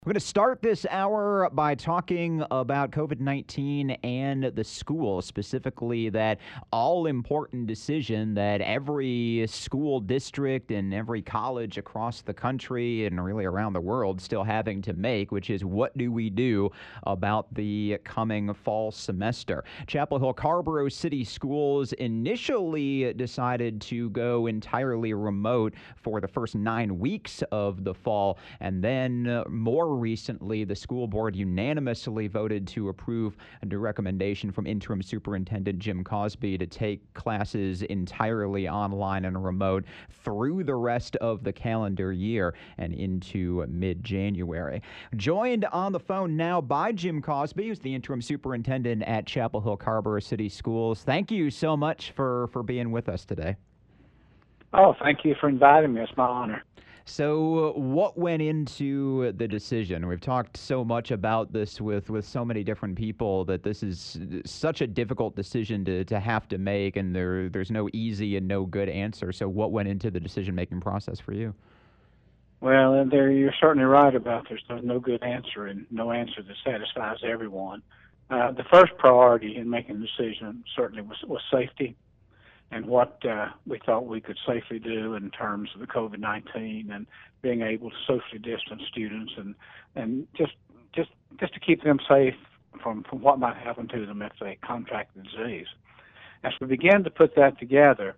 We're going to start this hour by talking about COVID-19 and the school, specifically that all-important decision that every school district and every college across the country and really around the world still having to make, which is what do we do about the coming fall semester? Chapel Hill Carrboro City Schools initially decided to go entirely remote for the first 9 weeks of the fall, and then more recently, the school board unanimously voted to approve a recommendation from Interim Superintendent Jim Cosby to take classes entirely online and remote through the rest of the calendar year and into mid-January. Joined on the phone now by Jim Cosby, who's the Interim Superintendent at Chapel Hill Carrboro City Schools. Thank you so much for being with us today. Oh, thank you for inviting me. It's my honor. So what went into the decision? We've talked so much about this with so many different people that this is such a difficult decision to have to make, and there's no easy and no good answer. So what went into the decision-making process for you? Well, you're certainly right about there's no good answer and no answer that satisfies everyone. The first priority in making the decision certainly was safety and what we thought we could safely do in terms of the COVID-19 and being able to socially distance students and just to keep them safe from what might happen to them if they contract the disease. As we began to put that together,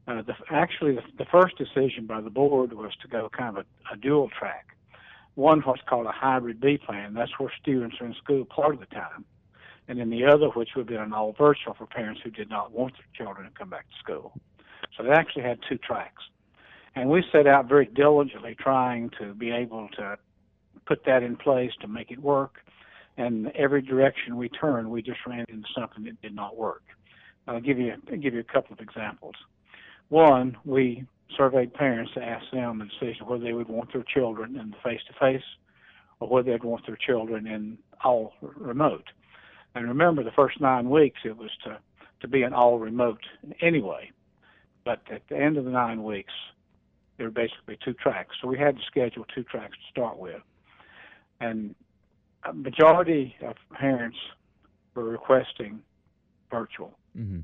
the first decision by the board was to go kind of a dual track. One, what's called a hybrid B plan. That's where students are in school part of the time. And then the other, which would be an all virtual for parents who did not want their children to come back to school. So they actually had two tracks. And we set out very diligently trying to be able to put that in place to make it work. And every direction we turned, we just ran into something that did not work. I'll give you a couple of examples. One, we surveyed parents to ask them the decision whether they would want their children in the face-to-face or whether they'd want their children in all remote. And remember, the first 9 weeks, it was to be an all remote anyway. But at the end of the 9 weeks, there were basically two tracks. So we had to schedule two tracks to start with. And a majority of parents were requesting virtual. Mm-hmm.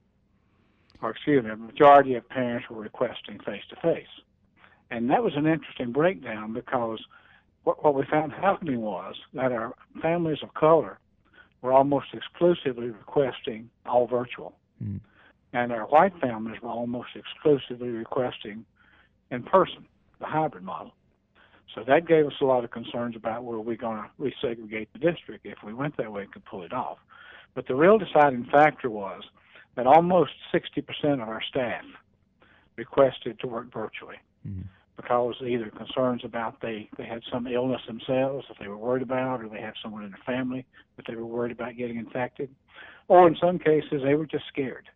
Or excuse me, a majority of parents were requesting face-to-face. And that was an interesting breakdown because what we found happening was that our families of color were almost exclusively requesting all virtual. Mm. And our white families were almost exclusively requesting in person, the hybrid model. So that gave us a lot of concerns about were we going to resegregate the district if we went that way and could pull it off. But the real deciding factor was that almost 60% of our staff requested to work virtually. Mm. Because either concerns about they had some illness themselves that they were worried about, or they had someone in their family that they were worried about getting infected, or in some cases they were just scared.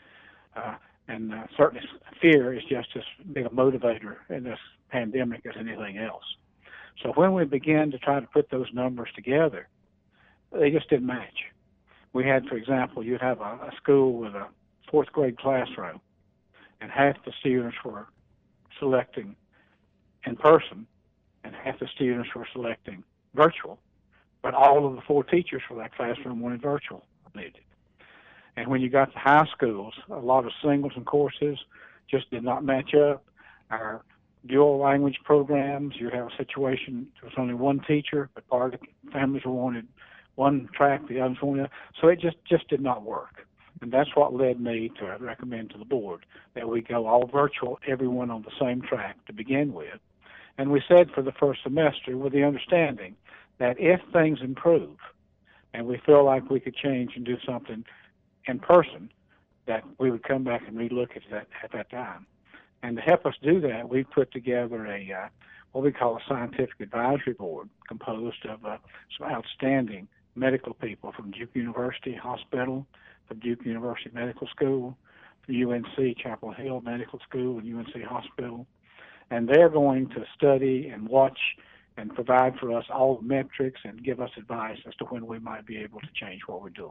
And certainly fear is just as big a motivator in this pandemic as anything else. So when we began to try to put those numbers together, they just didn't match. We had, for example, you'd have a school with a fourth grade classroom, and half the students were selecting in person, and half the students were selecting virtual. But all of the four teachers for that classroom wanted virtual needed. And when you got to high schools, a lot of singles and courses just did not match up. Our dual language programs, you have a situation, there was only one teacher, but part of the families wanted one track, the others wanted, so it just did not work. And that's what led me to recommend to the board that we go all virtual, everyone on the same track to begin with. And we said for the first semester with the understanding that if things improve and we feel like we could change and do something in person, that we would come back and relook at that time. And to help us do that, we put together what we call a scientific advisory board composed of some outstanding medical people from Duke University Hospital, from Duke University Medical School, from UNC Chapel Hill Medical School and UNC Hospital. And they're going to study and watch and provide for us all the metrics and give us advice as to when we might be able to change what we're doing.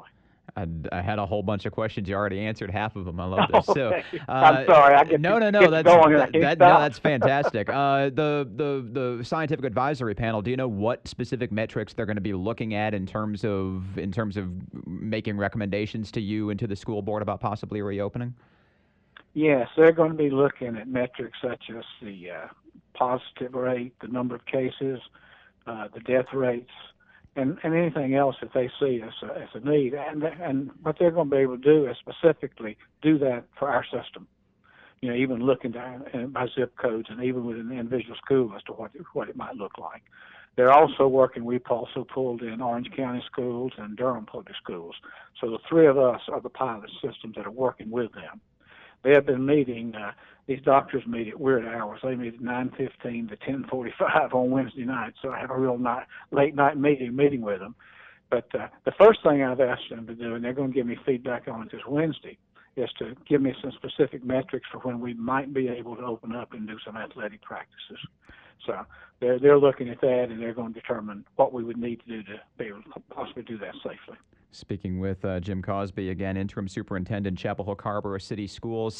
I had a whole bunch of questions. You already answered half of them. I love this. So, Okay. I'm sorry. I get no, get going and I can't no, stop. that's fantastic. The scientific advisory panel. Do you know what specific metrics they're going to be looking at in terms of making recommendations to you and to the school board about possibly reopening? Yes, they're going to be looking at metrics such as the positive rate, the number of cases, the death rates, and anything else that they see as a need. And what they're going to be able to do is specifically do that for our system. You know, even looking down by zip codes and even within the individual school as to what it might look like. They're also working. We've also pulled in Orange County schools and Durham public schools. So the three of us are the pilot systems that are working with them. They have been meeting. These doctors meet at weird hours. They meet at 9:15 to 10:45 on Wednesday night. So I have a real late night meeting with them. But the first thing I've asked them to do, and they're going to give me feedback on it this Wednesday, is to give me some specific metrics for when we might be able to open up and do some athletic practices. So they're looking at that, and they're going to determine what we would need to do to be able to possibly do that safely. Speaking with Jim Cosby, again, Interim Superintendent, Chapel Hill Carrboro City Schools.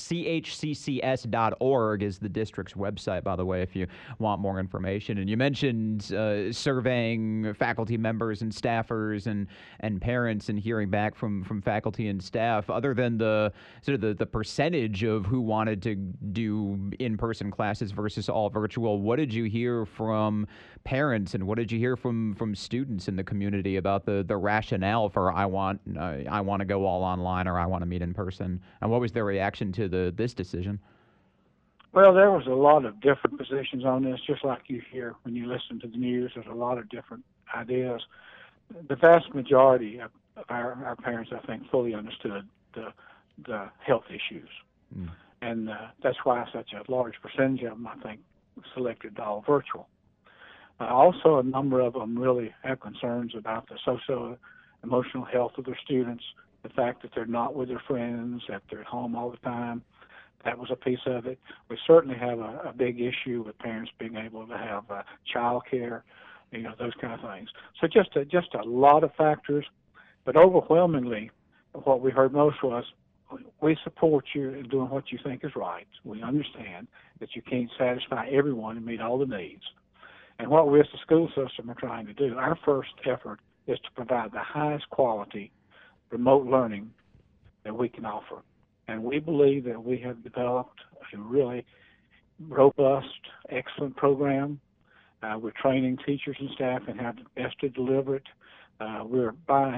CHCCS.org is the district's website, by the way, if you want more information. And you mentioned surveying faculty members and staffers and parents and hearing back from faculty and staff. Other than the sort of the percentage of who wanted to do in-person classes versus all virtual, what did you hear from parents and what did you hear from students in the community about the rationale for I want to go all online or I want to meet in person? And what was their reaction to this decision? Well, there was a lot of different positions on this, just like you hear when you listen to the news. There's a lot of different ideas. The vast majority of our parents, I think, fully understood the health issues. And that's why such a large percentage of them, I think, selected all virtual. Also, a number of them really have concerns about the socio-emotional health of their students, the fact that they're not with their friends, that they're at home all the time. That was a piece of it. We certainly have a big issue with parents being able to have child care, you know, those kind of things. So just a lot of factors, but overwhelmingly, what we heard most was, we support you in doing what you think is right. We understand that you can't satisfy everyone and meet all the needs. And what we as the school system are trying to do, our first effort is to provide the highest quality remote learning that we can offer. And we believe that we have developed a really robust, excellent program. We're training teachers and staff in how best to deliver it. We're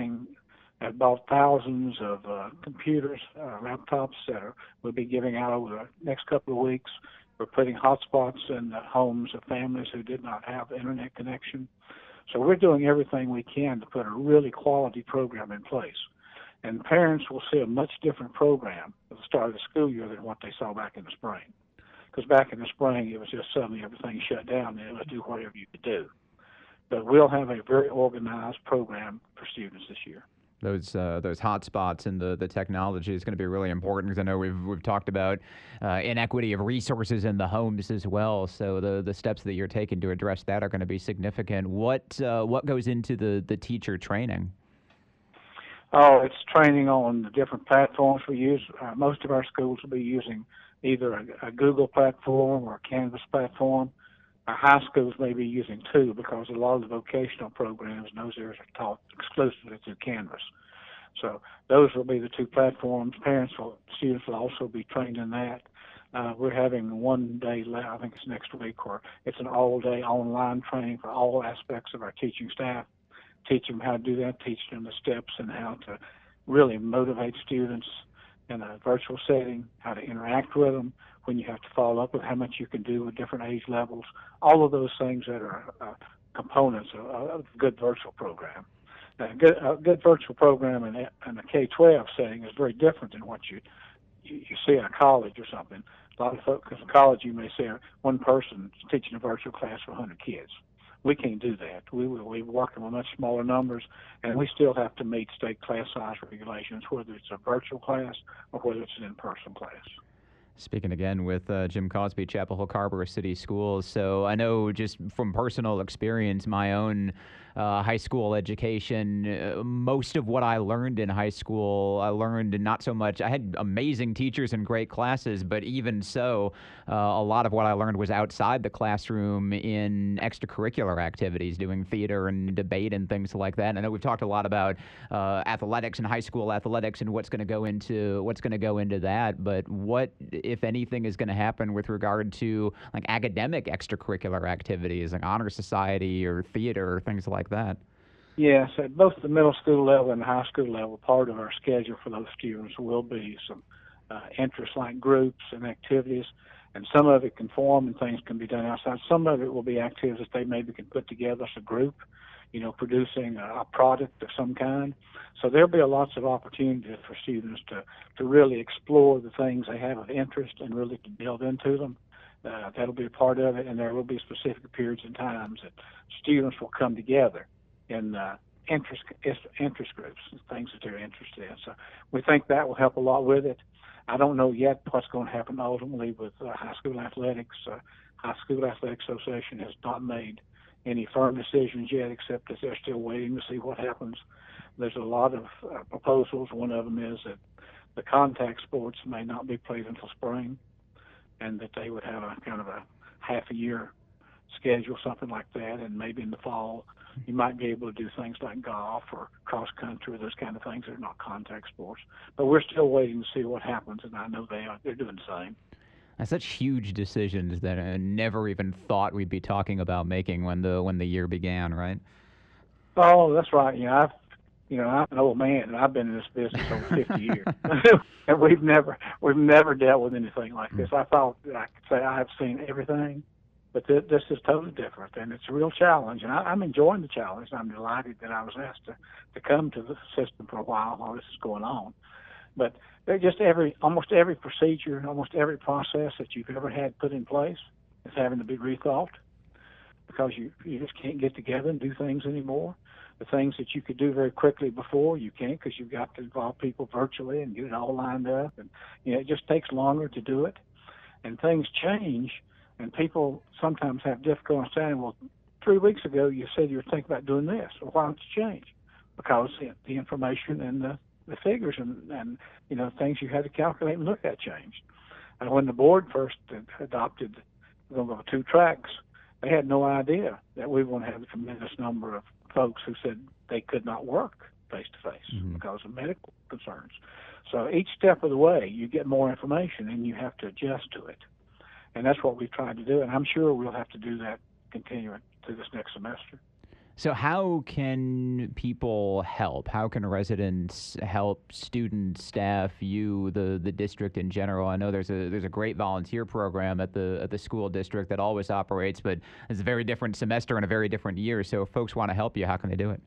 bought thousands of computers, laptops that we'll be giving out over the next couple of weeks. We're putting hotspots in the homes of families who did not have internet connection. So we're doing everything we can to put a really quality program in place. And parents will see a much different program at the start of the school year than what they saw back in the spring. Because back in the spring, it was just suddenly everything shut down and it was do whatever you could do. But we'll have a very organized program for students this year. Those hotspots and the technology is going to be really important because I know we've talked about inequity of resources in the homes as well. So the steps that you're taking to address that are going to be significant. What goes into the teacher training? Oh, it's training on the different platforms we use. Most of our schools will be using either a Google platform or a Canvas platform. Our high schools may be using two because a lot of the vocational programs in those areas are taught exclusively through Canvas. So those will be the two platforms. Students will also be trained in that. We're having one day, I think it's next week, where it's an all-day online training for all aspects of our teaching staff. Teach them how to do that, teach them the steps and how to really motivate students in a virtual setting, how to interact with them, when you have to follow up with how much you can do with different age levels, all of those things that are components of a good virtual program. A good virtual program in a K-12 setting is very different than what you see in a college or something. A lot of folks, because in college you may see one person teaching a virtual class for 100 kids. We can't do that. We're working with much smaller numbers, and we still have to meet state class size regulations, whether it's a virtual class or whether it's an in-person class. Speaking again with Jim Cosby, Chapel Hill Carrboro City Schools. So I know just from personal experience, my own high school education. Most of what I learned in high school, I learned not so much. I had amazing teachers and great classes, but even so, a lot of what I learned was outside the classroom in extracurricular activities, doing theater and debate and things like that. And I know we've talked a lot about athletics and high school athletics and what's going to go into that. But what, if anything, is going to happen with regard to like academic extracurricular activities, like honor society or theater or things like that? Yes, at both the middle school level and the high school level, part of our schedule for those students will be some interest-like groups and activities, and some of it can form and things can be done outside. Some of it will be activities that they maybe can put together as a group, producing a product of some kind. So there'll be lots of opportunities for students to really explore the things they have of interest and really to build into them. That'll be a part of it, and there will be specific periods and times that students will come together in interest groups, things that they're interested in. So we think that will help a lot with it. I don't know yet what's going to happen ultimately with high school athletics. High School Athletic Association has not made any firm decisions yet, except that they're still waiting to see what happens. There's a lot of proposals. One of them is that the contact sports may not be played until spring, and that they would have a kind of a half a year schedule, something like that, and maybe in the fall you might be able to do things like golf or cross country, those kind of things that are not contact sports. But we're still waiting to see what happens, and I know they're doing the same. That's such huge decisions that I never even thought we'd be talking about making when the year began, right? Oh, that's right. I'm an old man, and I've been in this business over 50 years, and we've never dealt with anything like this. I thought that I could say I've seen everything, but this is totally different, and it's a real challenge. And I'm enjoying the challenge. I'm delighted that I was asked to come to the system for a while this is going on. But almost every procedure, almost every process that you've ever had put in place is having to be rethought, because you just can't get together and do things anymore. The things that you could do very quickly before, you can't, because you've got to involve people virtually and get it all lined up. And it just takes longer to do it. And things change, and people sometimes have difficulty understanding, well, 3 weeks ago you said you were thinking about doing this. Well, why don't you change? Because the information and the figures and things you had to calculate and look at changed. And when the board first adopted the 2 tracks, they had no idea that we were going to have a tremendous number of folks who said they could not work face-to-face because of medical concerns. So each step of the way, you get more information, and you have to adjust to it. And that's what we've tried to do, and I'm sure we'll have to do that continuing through this next semester. So how can people help? How can residents help students, staff, you, the district in general? I know there's a great volunteer program at the school district that always operates, but it's a very different semester and a very different year. So if folks want to help you, how can they do it?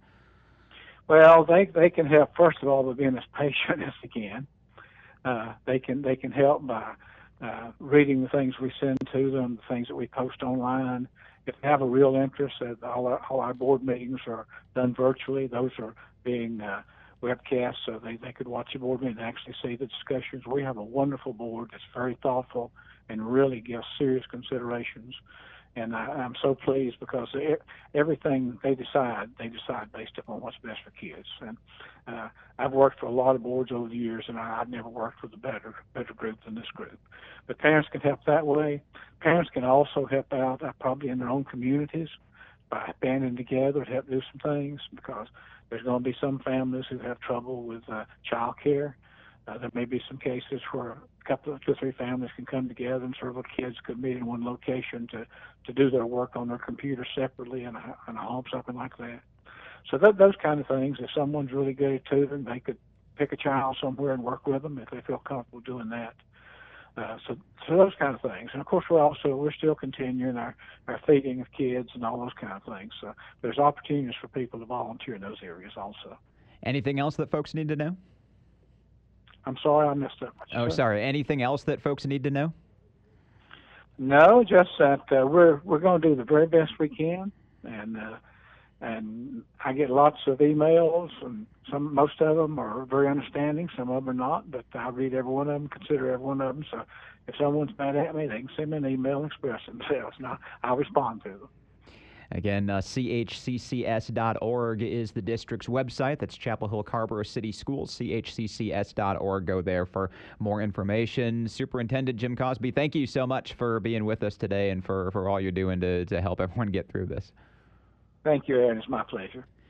Well, they can help, first of all, by being as patient as they can. They can help by reading the things we send to them, the things that we post online. If they have a real interest, all our board meetings are done virtually. Those are being webcast, so they could watch the board meeting and actually see the discussions. We have a wonderful board that's very thoughtful and really gives serious considerations. And I'm so pleased because everything they decide based upon what's best for kids. And I've worked for a lot of boards over the years, and I've never worked with a better group than this group. But parents can help that way. Parents can also help out probably in their own communities by banding together to help do some things, because there's going to be some families who have trouble with child care. There may be some cases where a couple of 2 or 3 families can come together, and several kids could meet in one location to do their work on their computer separately in a home, something like that. So those kind of things, if someone's really good at tutoring, they could pick a child somewhere and work with them if they feel comfortable doing that. So those kind of things. And of course, we're still continuing our feeding of kids and all those kind of things. So there's opportunities for people to volunteer in those areas also. Anything else that folks need to know? I'm sorry, I missed that. Oh, sorry. Anything else that folks need to know? No, just that we're going to do the very best we can, and I get lots of emails, and most of them are very understanding, some of them are not, but I read every one of them, consider every one of them. So if someone's mad at me, they can send me an email and express themselves, and I'll respond to them. Again, chccs.org is the district's website. That's Chapel Hill Carrboro City Schools, chccs.org. Go there for more information. Superintendent Jim Cosby, thank you so much for being with us today and for all you're doing to help everyone get through this. Thank you, Aaron. It's my pleasure.